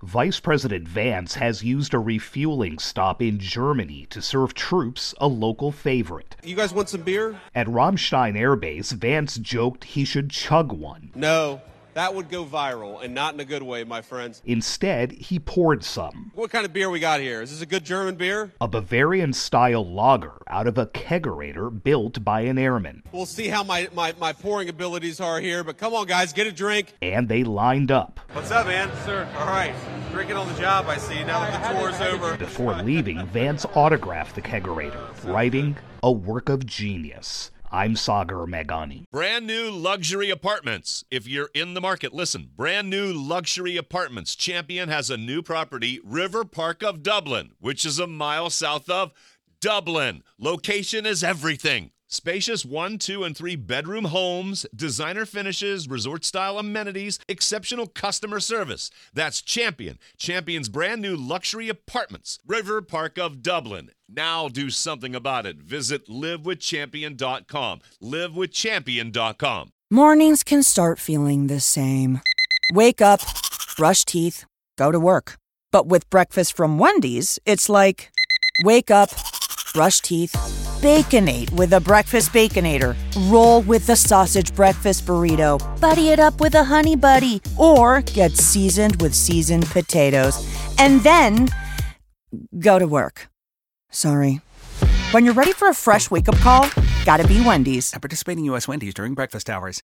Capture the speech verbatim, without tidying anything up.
Vice President Vance has used a refueling stop in Germany to serve troops a local favorite. You guys want some beer? At Ramstein Air Base, Vance joked he should chug one. No. That would go viral, and not in a good way, my friends. Instead, he poured some. What kind of beer we got here? Is this a good German beer? A Bavarian-style lager out of a kegerator built by an airman. We'll see how my, my, my pouring abilities are here, but come on, guys, get a drink. And they lined up. What's up, man? Sir. All right. Drinking on the job, I see, now that the tour's over. Before leaving, Vance autographed the kegerator, writing, "A work of genius." I'm Sagar Meghani. Brand new luxury apartments. If you're in the market, listen. Brand new luxury apartments. Champion has a new property, River Park of Dublin, which is a mile south of Dublin. Location is everything. Spacious one, two, and three bedroom homes, designer finishes, resort-style amenities, exceptional customer service. That's Champion. Champion's brand new luxury apartments. River Park of Dublin. Now do something about it. Visit live with champion dot com. live with champion dot com. Mornings can start feeling the same. Wake up, brush teeth, go to work. But with breakfast from Wendy's, it's like, wake up, brush teeth, Baconate with a Breakfast Baconator. Roll with the sausage breakfast burrito. Buddy it up with a Honey Buddy. Or get seasoned with seasoned potatoes. And then go to work. Sorry. When you're ready for a fresh wake-up call, gotta be Wendy's. At participating U S Wendy's during breakfast hours.